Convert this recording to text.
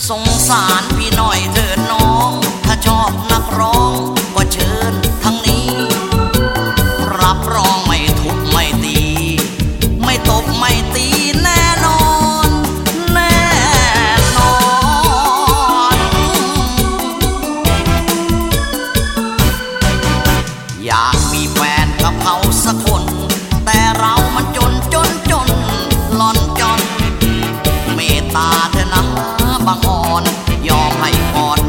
สงสารพี่หน่อยเถิดน้องถ้าชอบนักร้องก็เชิญทั้งนี้รับรองไม่ทุบไม่ตีไม่ตบไม่ตีแน่นอนแน่นอนอยากมีแฟนกับเขาสักคนแต่เรามันจนหล่อนจอนเมตตาเธอนะบางอ่อนยอมให้พร